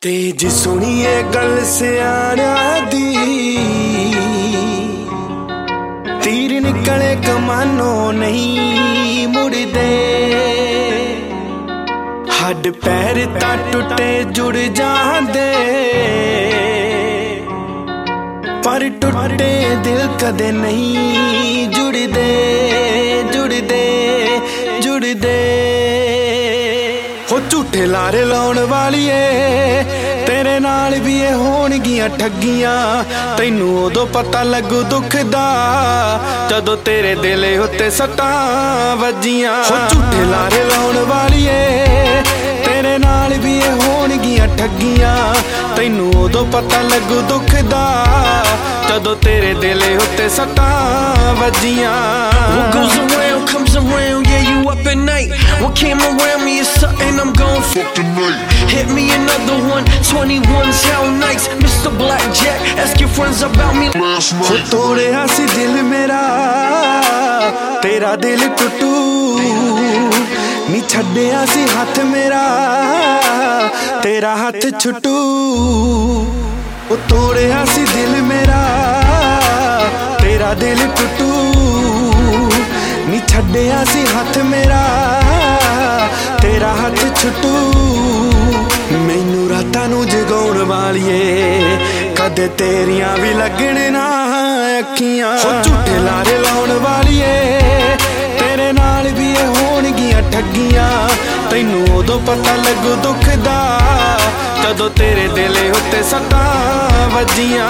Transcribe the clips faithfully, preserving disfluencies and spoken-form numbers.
तेज सुनिए गल सियाणा दी, तीर निकले कमानो नहीं मुड़दे। हड्ड पैर तां टुटे जुड़ जांदे, पर टुटे दिल कदे नहीं जुड़दे जुड़दे जुड़दे। हो झूठे लारे लाउण वालिए तेरे नाल भी ये होणगियां ठगियां। तैनू उदों पता लगू दुख दा जदों तेरे दिल उत्ते सट्टां वजियां। हो झूठे लारे लाउण वालिए तेरे नाल भी ये होणगियां ठगियां। तैनू उदों पता लगू दुख दा जदों तेरे दिल उत्ते सट्टां वजियां। What goes around comes around, yeah, you up at night. What came around me is something I'm gon' fuck tonight. Hit me another one, twenty-one's how nice. Mister Blackjack, ask your friends about me last night. हो तोड़िया सी दिल मेरा तेरा दिल टुटू, नी छड्डिया सी हाथ मेरा तेरा हाथ छुटू। वो तोड़िया सी दिल मेरा तेरा दिल टुटू, नी छड्डिया सी हाथ मेरा तेरा हाथ छुटू। मैनू रातां नू जगाउण वालिए कदे तेरियां भी लगण ना अखियां। हो झूठे लारे लाउण वालिए तेरे नाल भी ये होणगियां ठगियां। तैनू उदों पता लगू दुख दा जदों तेरे दिल उत्ते सट्टां वजियां।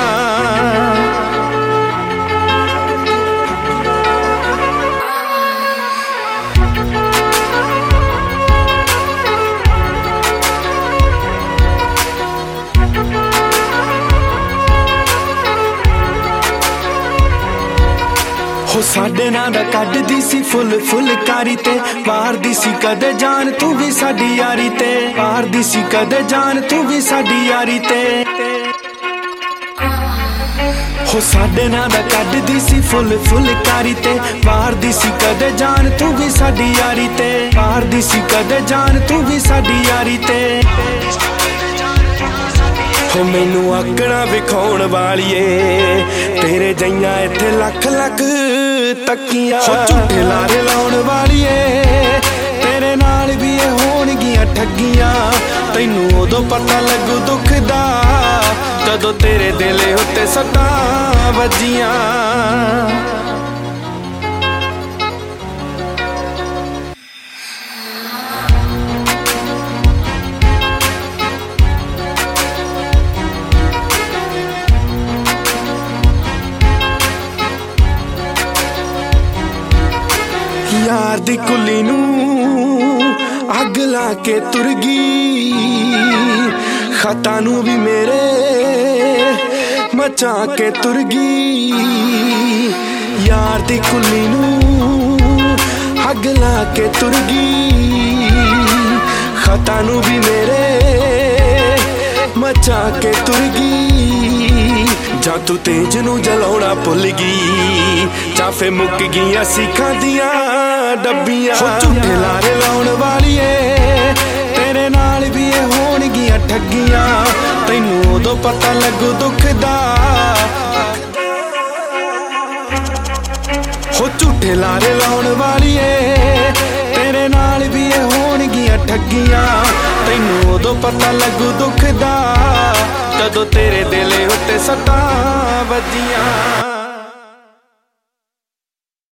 हो साडे नां दा कड्डदी सी फुल फुलकारी ते मारदी सी कदे जान तू भी साडी यारी ते। मारदी सी कदे जान तू भी साडी यारी ते। हो साडे नां दा कड्डदी सी फुल फुलकारी ते मारदी सी कदे जान तू भी साडी यारी ते। मारदी सी कदे जान तू भी साडी यारी ते। हो मैनू आकड़ा विखाउण वालिए तेरे जइयां इत्थे लख लख तकियां। हो झूठे लारे लाउण वालिए तेरे नाल भी ये होणगियां ठगियां। तैनू उदों पता लगू दुख दा जदों तेरे दिल उत्ते सट्टां वजियां। यार दी कुली नू अग ला के तुर गई, खता नू भी मेरे मचा के तुर गई। यार दी कुली नू अग ला के तुर गई, खता नू भी मेरे मचा के तुर गई। जा तू तेज नू जलाउणा भुल गई, जा फे मुक गईयां सीखां दियां डब्बियां। हो झूठे लारे लाउण वालिए तेरे नाल भी ये होणगियां ठगियां। तैनू उदों पता लगू दुख दा। हो झूठे लारे लाउण वालिए तेरे नाल भी ये होणगियां ठगियां। तैनू उदों पता लगू दुख दा जदों तेरे दिल उत्ते सट्टां वजियां।